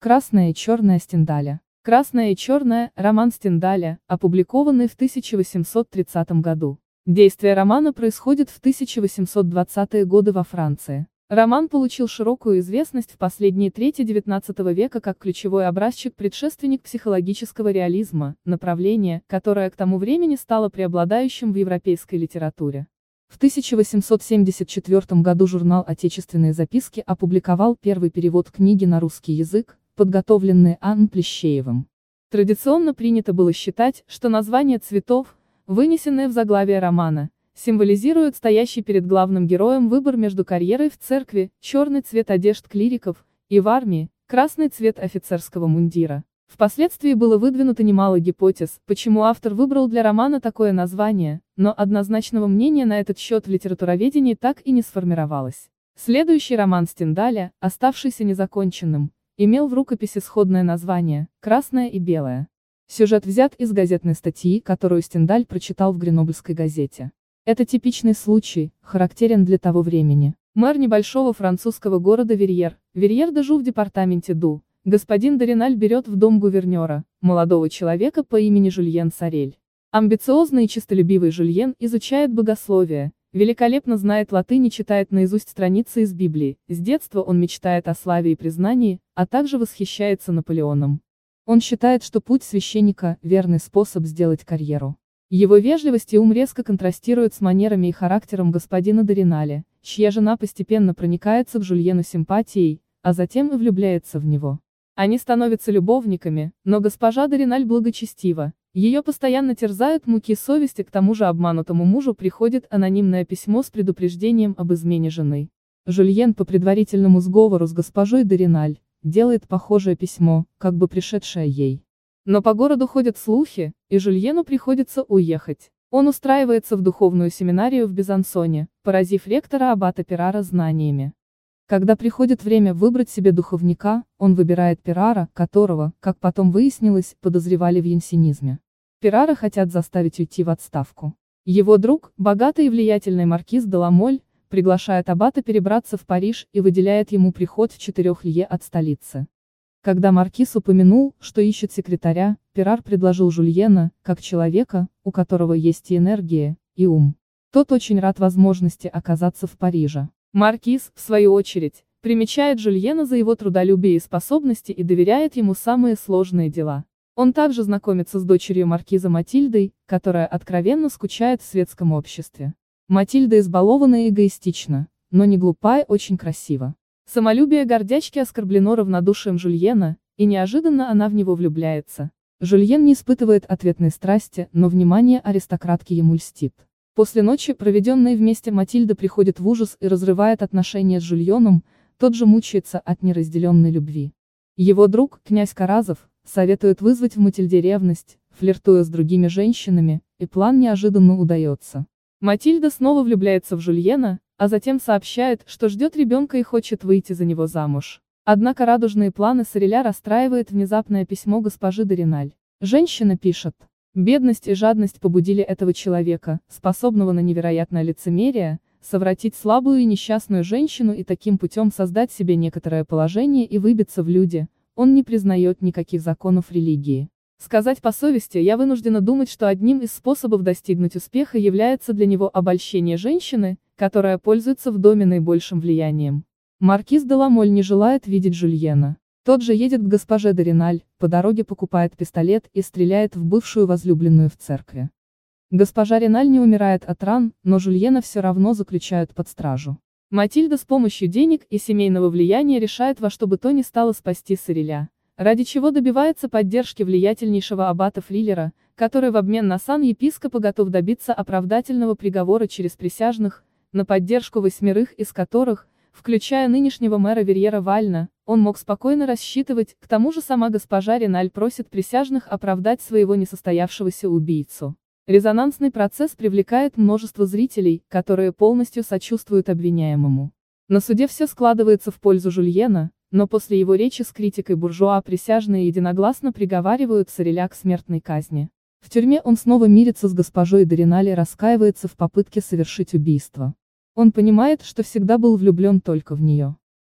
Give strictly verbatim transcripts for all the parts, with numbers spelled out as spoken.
Красное и черное Стендаля. Красное и черное – роман Стендаля, опубликованный в тысяча восемьсот тридцатом году. Действие романа происходит в тысяча восемьсот двадцатые годы во Франции. Роман получил широкую известность в последней трети девятнадцатого века как ключевой образчик-предшественник психологического реализма, направление, которое к тому времени стало преобладающим в европейской литературе. В тысяча восемьсот семьдесят четвёртом году журнал «Отечественные записки» опубликовал первый перевод книги на русский язык, подготовленный А Н Плещеевым. Традиционно принято было считать, что название цветов, вынесенное в заглавие романа, символизирует стоящий перед главным героем выбор между карьерой в церкви, черный цвет одежд клириков, и в армии, красный цвет офицерского мундира. Впоследствии было выдвинуто немало гипотез, почему автор выбрал для романа такое название, но однозначного мнения на этот счет в литературоведении так и не сформировалось. Следующий роман Стендаля, оставшийся незаконченным, имел в рукописи сходное название «Красное и белое». Сюжет взят из газетной статьи, которую Стендаль прочитал в Гренобльской газете. Это типичный случай, характерен для того времени. Мэр небольшого французского города Верьер, Верьер-де-Жу в департаменте Ду, господин Дориналь берет в дом гувернера, молодого человека по имени Жюльен Сорель. Амбициозный и честолюбивый Жюльен изучает богословие, великолепно знает латынь и читает наизусть страницы из Библии, с детства он мечтает о славе и признании, а также восхищается Наполеоном. Он считает, что путь священника – верный способ сделать карьеру. Его вежливость и ум резко контрастируют с манерами и характером господина Дориналя, чья жена постепенно проникается к Жюльену симпатией, а затем и влюбляется в него. Они становятся любовниками, но госпожа Дориналь благочестива, ее постоянно терзают муки совести, к тому же обманутому мужу приходит анонимное письмо с предупреждением об измене жены. Жюльен по предварительному сговору с госпожой Дориналь делает похожее письмо, как бы пришедшее ей. Но по городу ходят слухи, и Жюльену приходится уехать. Он устраивается в духовную семинарию в Безансоне, поразив ректора аббата Пирара знаниями. Когда приходит время выбрать себе духовника, он выбирает Пирара, которого, как потом выяснилось, подозревали в янсенизме. Пирара хотят заставить уйти в отставку. Его друг, богатый и влиятельный маркиз де ла Моль, приглашает аббата перебраться в Париж и выделяет ему приход в четырех лье от столицы. Когда маркиз упомянул, что ищет секретаря, Пирар предложил Жюльена, как человека, у которого есть и энергия, и ум. Тот очень рад возможности оказаться в Париже. Маркиз, в свою очередь, примечает Жюльена за его трудолюбие и способности и доверяет ему самые сложные дела. Он также знакомится с дочерью маркиза Матильдой, которая откровенно скучает в светском обществе. Матильда избалована и эгоистична, но не глупа и очень красива. Самолюбие гордячки оскорблено равнодушием Жюльена, и неожиданно она в него влюбляется. Жюльен не испытывает ответной страсти, но внимание аристократки ему льстит. После ночи, проведенной вместе, Матильда приходит в ужас и разрывает отношения с Жюльеном, тот же мучается от неразделенной любви. Его друг, князь Каразов, советует вызвать в Матильде ревность, флиртуя с другими женщинами, и план неожиданно удается. Матильда снова влюбляется в Жюльена, а затем сообщает, что ждет ребенка и хочет выйти за него замуж. Однако радужные планы Сореля расстраивает внезапное письмо госпожи Дориналь. Женщина пишет: «Бедность и жадность побудили этого человека, способного на невероятное лицемерие, совратить слабую и несчастную женщину и таким путем создать себе некоторое положение и выбиться в люди. Он не признает никаких законов религии. Сказать по совести, я вынуждена думать, что одним из способов достигнуть успеха является для него обольщение женщины, которая пользуется в доме наибольшим влиянием». Маркиз де ла Моль не желает видеть Жюльена. Тот же едет к госпоже Дориналь, по дороге покупает пистолет и стреляет в бывшую возлюбленную в церкви. Госпожа Реналь не умирает от ран, но Жюльена все равно заключают под стражу. Матильда с помощью денег и семейного влияния решает во что бы то ни стало спасти Сореля, ради чего добивается поддержки влиятельнейшего аббата Фрилера, который в обмен на сан епископа готов добиться оправдательного приговора через присяжных, на поддержку восьмерых из которых, включая нынешнего мэра Верьера Вальна, он мог спокойно рассчитывать. К тому же сама госпожа Реналь просит присяжных оправдать своего несостоявшегося убийцу. Резонансный процесс привлекает множество зрителей, которые полностью сочувствуют обвиняемому. На суде все складывается в пользу Жюльена, но после его речи с критикой буржуа присяжные единогласно приговаривают Сореля к смертной казни. В тюрьме он снова мирится с госпожой Дориналь и раскаивается в попытке совершить убийство. Он понимает, что всегда был влюблен только в нее.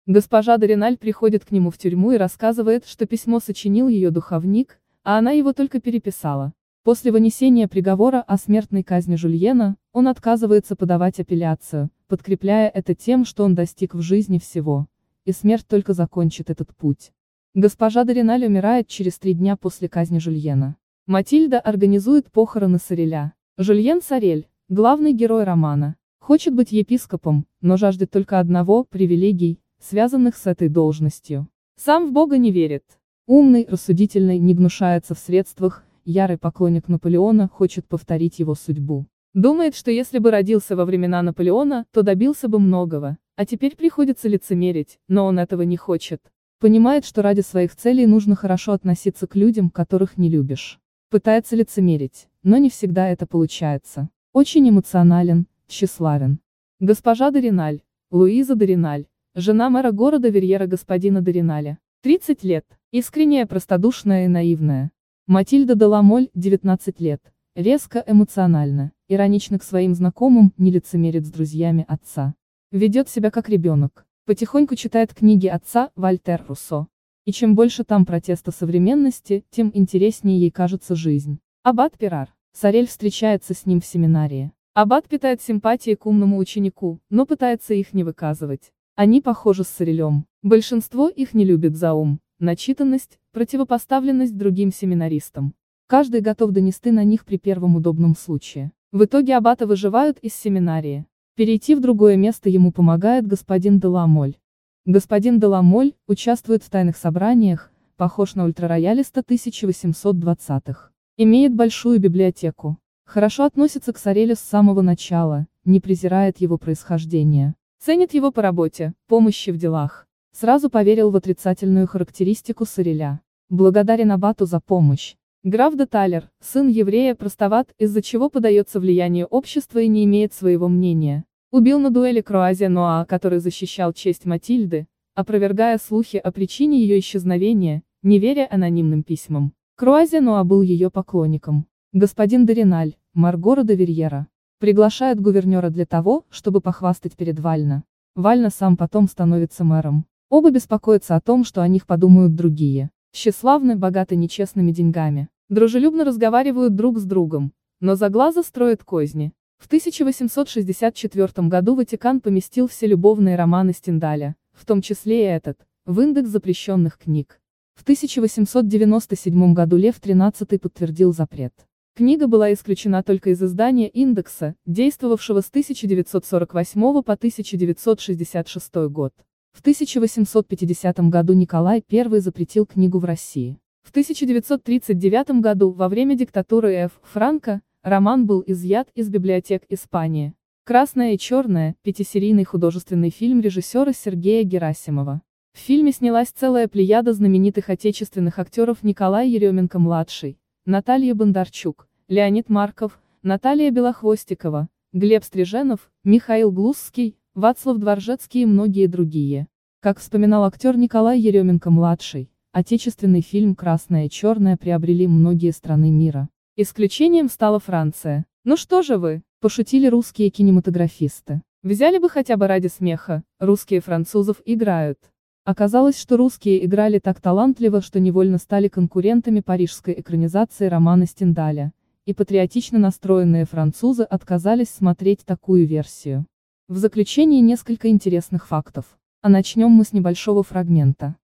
Госпожа де Реналь приходит к нему в тюрьму и рассказывает, что письмо сочинил ее духовник, а она его только переписала. После вынесения приговора о смертной казни Жюльена, он отказывается подавать апелляцию, подкрепляя это тем, что он достиг в жизни всего, и смерть только закончит этот путь. Госпожа де Реналь умирает через три дня после казни Жюльена. Матильда организует похороны Сореля. Жюльен Сорель, главный герой романа, хочет быть епископом, но жаждет только одного – привилегий, связанных с этой должностью. Сам в Бога не верит. Умный, рассудительный, не гнушается в средствах, ярый поклонник Наполеона хочет повторить его судьбу. Думает, что если бы родился во времена Наполеона, то добился бы многого, а теперь приходится лицемерить, но он этого не хочет. Понимает, что ради своих целей нужно хорошо относиться к людям, которых не любишь. Пытается лицемерить, но не всегда это получается. Очень эмоционален, тщеславен. Госпожа де Реналь, Луиза де Реналь, жена мэра города Верьера господина де Реналя, тридцать лет, искренняя, простодушная и наивная. Матильда де Ламоль, девятнадцать лет, резко, эмоциональна, иронична к своим знакомым, не лицемерит с друзьями отца. Ведет себя как ребенок, потихоньку читает книги отца, Вольтер Руссо. И чем больше там протеста современности, тем интереснее ей кажется жизнь. Аббат Пирар. Сорель встречается с ним в семинарии. Аббат питает симпатии к умному ученику, но пытается их не выказывать. Они похожи с Сорелем. Большинство их не любит за ум, начитанность, противопоставленность другим семинаристам. Каждый готов донести на них при первом удобном случае. В итоге аббата выживают из семинарии. Перейти в другое место ему помогает господин де Ламоль. Господин де Ламоль участвует в тайных собраниях, похож на ультрароялиста тысяча восемьсот двадцатых. Имеет большую библиотеку. Хорошо относится к Сорелю с самого начала, не презирает его происхождение. Ценит его по работе, помощи в делах. Сразу поверил в отрицательную характеристику Сореля. Благодарен аббату за помощь. Граф де Талер, сын еврея, простоват, из-за чего подается влиянию общества и не имеет своего мнения. Убил на дуэли Круазия Ноа, который защищал честь Матильды, опровергая слухи о причине ее исчезновения, не веря анонимным письмам. Круазия Ноа был ее поклонником. Господин де Реналь, мэр города Верьера, приглашает гувернера для того, чтобы похвастать перед Вально. Вально сам потом становится мэром. Оба беспокоятся о том, что о них подумают другие. Тщеславны, богаты нечестными деньгами. Дружелюбно разговаривают друг с другом, но за глаза строят козни. В тысяча восемьсот шестьдесят четвёртом году Ватикан поместил все любовные романы Стендаля, в том числе и этот, в индекс запрещенных книг. В тысяча восемьсот девяносто седьмом году Лев тринадцатый подтвердил запрет. Книга была исключена только из издания индекса, действовавшего с тысяча девятьсот сорок восьмого по тысяча девятьсот шестьдесят шестой год. В тысяча восемьсот пятидесятом году Николай Первый запретил книгу в России. В тысяча девятьсот тридцать девятом году, во время диктатуры Ф. Франко, роман был изъят из библиотек Испании. «Красное и черное» – пятисерийный художественный фильм режиссера Сергея Герасимова. В фильме снялась целая плеяда знаменитых отечественных актеров: Николай Еременко-младший, Наталья Бондарчук, Леонид Марков, Наталья Белохвостикова, Глеб Стриженов, Михаил Глузский, Вацлав Дворжецкий и многие другие. Как вспоминал актер Николай Еременко-младший, отечественный фильм «Красное и черное» приобрели многие страны мира. Исключением стала Франция. «Ну что же вы?» – пошутили русские кинематографисты. «Взяли бы хотя бы ради смеха, русские французов играют». Оказалось, что русские играли так талантливо, что невольно стали конкурентами парижской экранизации романа Стендаля, и патриотично настроенные французы отказались смотреть такую версию. В заключение несколько интересных фактов. А начнем мы с небольшого фрагмента.